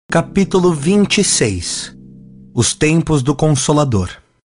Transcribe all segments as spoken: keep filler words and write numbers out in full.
Capítulo vinte e seis. Os tempos do Consolador.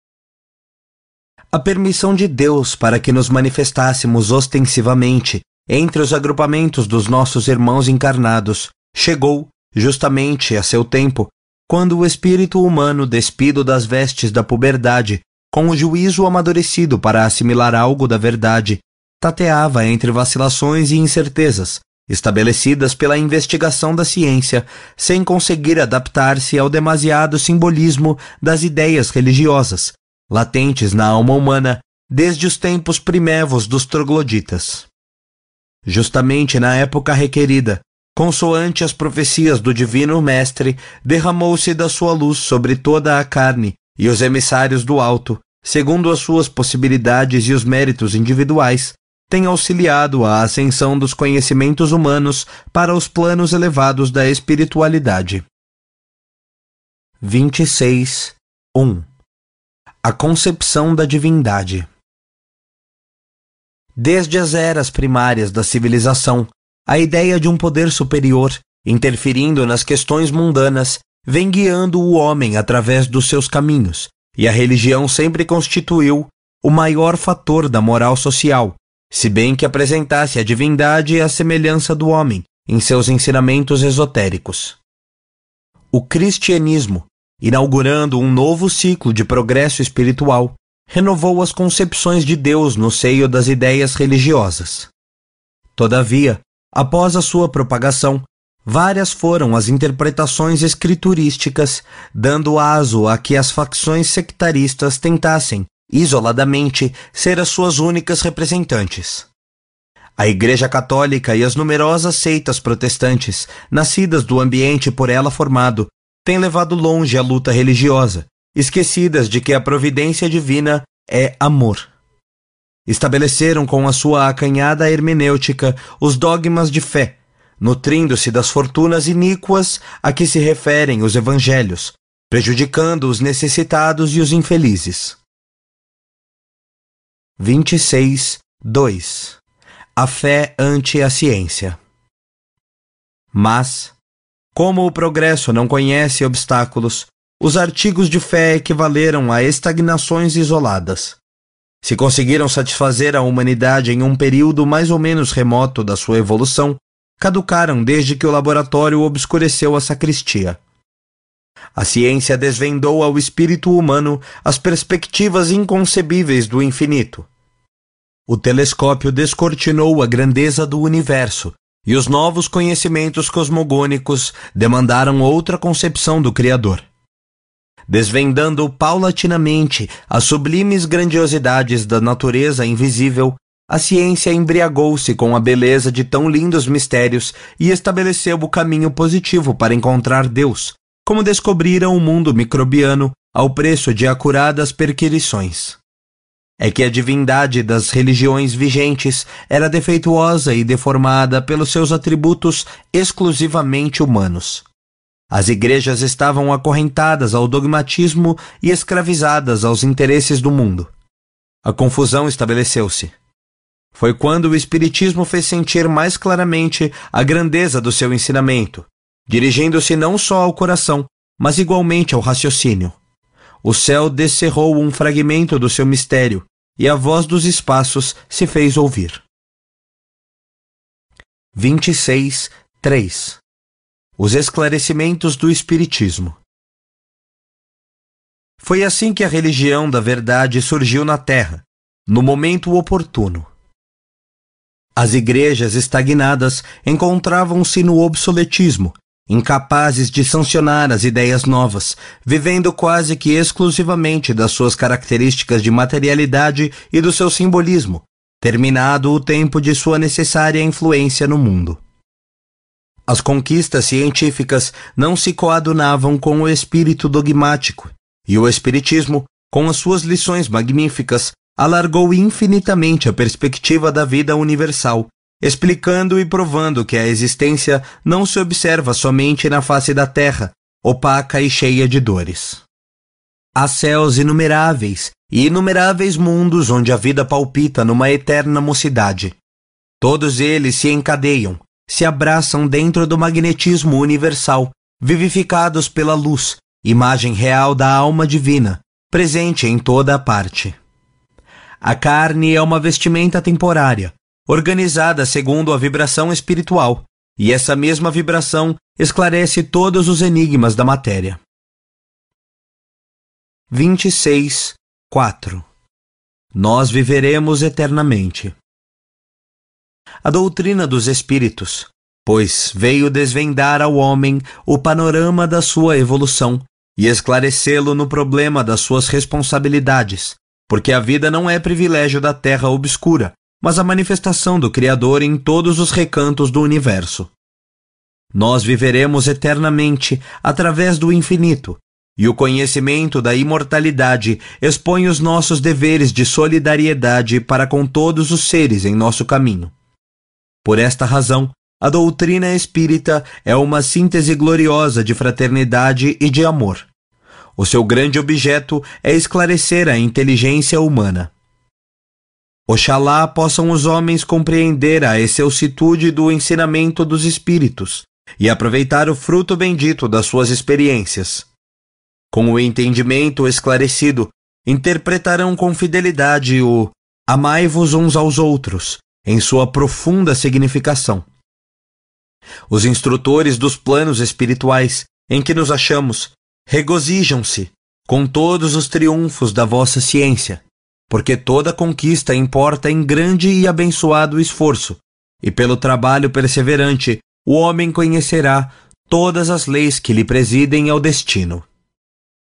A permissão de Deus para que nos manifestássemos ostensivamente entre os agrupamentos dos nossos irmãos encarnados chegou, justamente a seu tempo, quando o espírito humano, despido das vestes da puberdade, com o juízo amadurecido para assimilar algo da verdade, tateava entre vacilações e incertezas, estabelecidas pela investigação da ciência, sem conseguir adaptar-se ao demasiado simbolismo das ideias religiosas, latentes na alma humana desde os tempos primevos dos trogloditas. Justamente na época requerida, consoante as profecias do Divino Mestre, derramou-se da sua luz sobre toda a carne, e os emissários do alto, segundo as suas possibilidades e os méritos individuais, têm auxiliado a ascensão dos conhecimentos humanos para os planos elevados da espiritualidade. vinte e seis. um. A concepção da divindade. Desde as eras primárias da civilização, a ideia de um poder superior, interferindo nas questões mundanas, vem guiando o homem através dos seus caminhos, e a religião sempre constituiu o maior fator da moral social, se bem que apresentasse a divindade à semelhança do homem em seus ensinamentos esotéricos. O cristianismo, inaugurando um novo ciclo de progresso espiritual, renovou as concepções de Deus no seio das ideias religiosas. Todavia, após a sua propagação, várias foram as interpretações escriturísticas, dando aso a que as facções sectaristas tentassem, isoladamente, ser as suas únicas representantes. A Igreja Católica e as numerosas seitas protestantes, nascidas do ambiente por ela formado, têm levado longe a luta religiosa, esquecidas de que a providência divina é amor. Estabeleceram com a sua acanhada hermenêutica os dogmas de fé, nutrindo-se das fortunas iníquas a que se referem os evangelhos, prejudicando os necessitados e os infelizes. vinte e seis. dois. A fé ante a ciência. Mas, como o progresso não conhece obstáculos, os artigos de fé equivaleram a estagnações isoladas. Se conseguiram satisfazer a humanidade em um período mais ou menos remoto da sua evolução, caducaram desde que o laboratório obscureceu a sacristia. A ciência desvendou ao espírito humano as perspectivas inconcebíveis do infinito. O telescópio descortinou a grandeza do universo, e os novos conhecimentos cosmogônicos demandaram outra concepção do Criador. Desvendando paulatinamente as sublimes grandiosidades da natureza invisível, a ciência embriagou-se com a beleza de tão lindos mistérios e estabeleceu o caminho positivo para encontrar Deus, como descobriram o mundo microbiano ao preço de acuradas perquirições. É que a divindade das religiões vigentes era defeituosa e deformada pelos seus atributos exclusivamente humanos. As igrejas estavam acorrentadas ao dogmatismo e escravizadas aos interesses do mundo. A confusão estabeleceu-se. Foi quando o Espiritismo fez sentir mais claramente a grandeza do seu ensinamento, dirigindo-se não só ao coração, mas igualmente ao raciocínio. O céu descerrou um fragmento do seu mistério, e a voz dos espaços se fez ouvir. vinte e seis. três. Os esclarecimentos do Espiritismo. Foi assim que a religião da verdade surgiu na Terra, no momento oportuno. As igrejas estagnadas encontravam-se no obsoletismo, incapazes de sancionar as ideias novas, vivendo quase que exclusivamente das suas características de materialidade e do seu simbolismo, terminado o tempo de sua necessária influência no mundo. As conquistas científicas não se coadunavam com o espírito dogmático, e o Espiritismo, com as suas lições magníficas, alargou infinitamente a perspectiva da vida universal, explicando e provando que a existência não se observa somente na face da terra, opaca e cheia de dores. Há céus inumeráveis e inumeráveis mundos onde a vida palpita numa eterna mocidade. Todos eles se encadeiam, se abraçam dentro do magnetismo universal vivificados pela luz, imagem real da alma divina, presente em toda a parte. A carne é uma vestimenta temporária, organizada segundo a vibração espiritual, e essa mesma vibração esclarece todos os enigmas da matéria. vinte e seis, quatro. Nós viveremos eternamente. A doutrina dos espíritos, pois veio desvendar ao homem o panorama da sua evolução e esclarecê-lo no problema das suas responsabilidades, porque a vida não é privilégio da terra obscura, mas a manifestação do Criador em todos os recantos do universo. Nós viveremos eternamente através do infinito, e o conhecimento da imortalidade expõe os nossos deveres de solidariedade para com todos os seres em nosso caminho. Por esta razão, a doutrina espírita é uma síntese gloriosa de fraternidade e de amor. O seu grande objeto é esclarecer a inteligência humana. Oxalá possam os homens compreender a excelsitude do ensinamento dos espíritos e aproveitar o fruto bendito das suas experiências. Com o entendimento esclarecido, interpretarão com fidelidade o amai-vos uns aos outros, em sua profunda significação. Os instrutores dos planos espirituais em que nos achamos regozijam-se com todos os triunfos da vossa ciência, porque toda conquista importa em grande e abençoado esforço, e pelo trabalho perseverante o homem conhecerá todas as leis que lhe presidem ao destino.